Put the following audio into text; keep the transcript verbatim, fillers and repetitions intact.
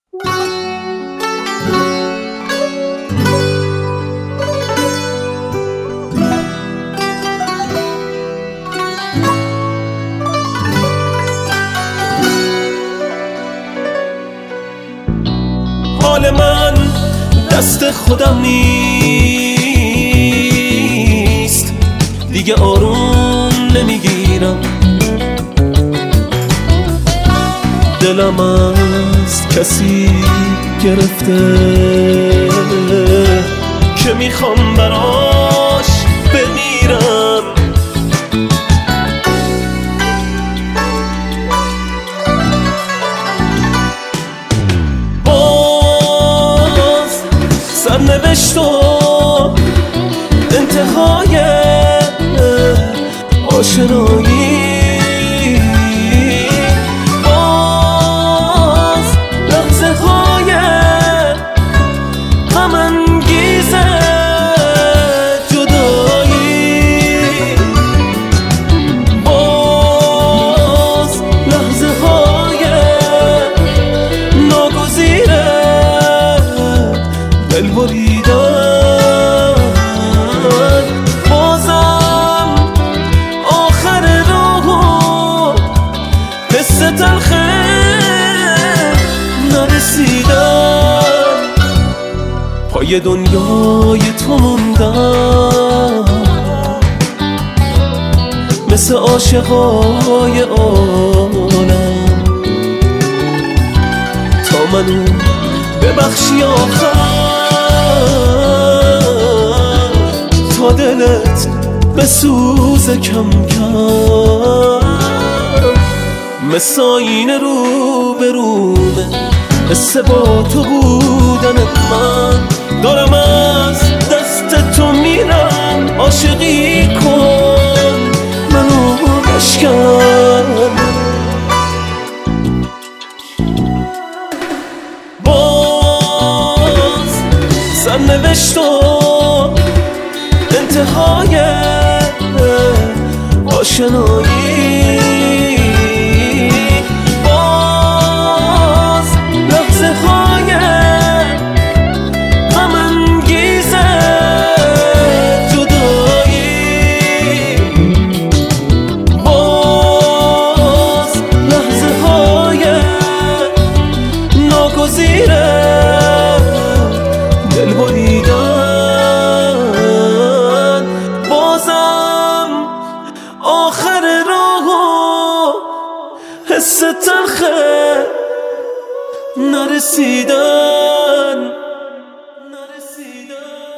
حال من دست خودم نیست، دیگه آروم نمیگیرم. دلم از کسی گرفته که میخوام براش بمیرم. باز سرنوشت و انتهای آشنایی، بازم آخر راهو حس تلخه نرسیدم. پای دنیای تو موندم مثل عاشقای عالم، تا منو ببخشی آخر، تا دلت بسوزه کم کم. مثل آینه رو به رومه حس با تو بودنت، من دارم از دست تو میرم. عاشقی کن منو بشکن، باز سرنوشت و انتهای آشنایی، باز لحظه های غم انگیز جدایی، باز لحظه های ناگزیر دل بریدن. بازم آخر راهو حس تلخه نرسیدن.